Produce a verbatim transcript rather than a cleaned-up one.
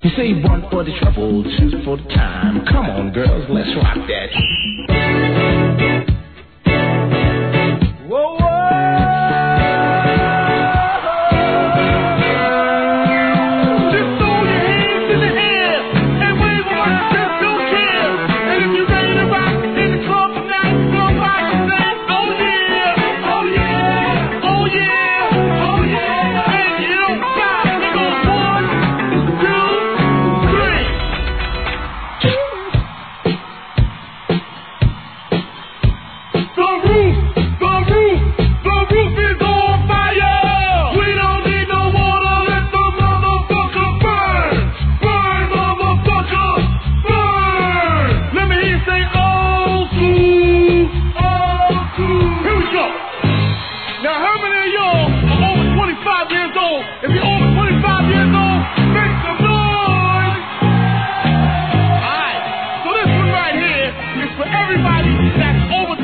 You say one for the trouble, two for the time. Come on, girls, let's rock that. Whoa, whoa. Just throw your hands in the air and wave them like you don't care. And if you're ready to rock in the club tonight, somebody say, oh yeah, oh yeah, oh yeah, oh yeah. And you don't stop. It goes one, two, three. The roof, the roof, the roof is on fire. We don't need no water, let the motherfucker burn. Burn, motherfucker, burn. Let me hear you say, oh, school, oh, school. Here we go. Now, how many of y'all are over twenty-five years old? If you're over twenty-five years old, make some noise. All right. So this one right here is for everybody that's over